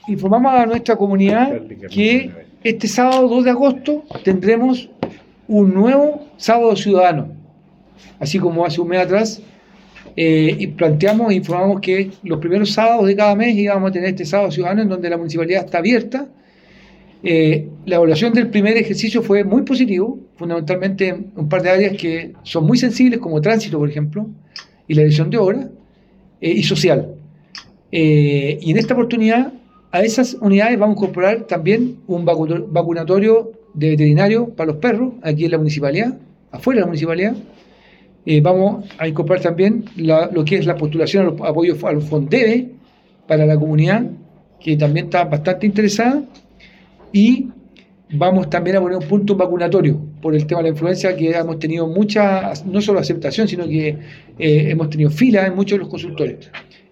informamos a nuestra comunidad que este sábado 2 de agosto tendremos un nuevo sábado ciudadano, así como hace un mes atrás, y planteamos e informamos que los primeros sábados de cada mes íbamos a tener este sábado ciudadano en donde la municipalidad está abierta. La evaluación del primer ejercicio fue muy positivo, fundamentalmente en un par de áreas que son muy sensibles, como tránsito, por ejemplo, y la dirección de obra, y social. Y en esta oportunidad, a esas unidades vamos a incorporar también un vacunatorio de veterinario para los perros, aquí en la municipalidad, afuera de la municipalidad. Vamos a incorporar también lo que es la postulación a los apoyos a los FONDEBE para la comunidad, que también está bastante interesada. Y vamos también a poner un punto vacunatorio por el tema de la influenza, que hemos tenido mucha, no solo aceptación, sino que hemos tenido filas en muchos de los consultorios.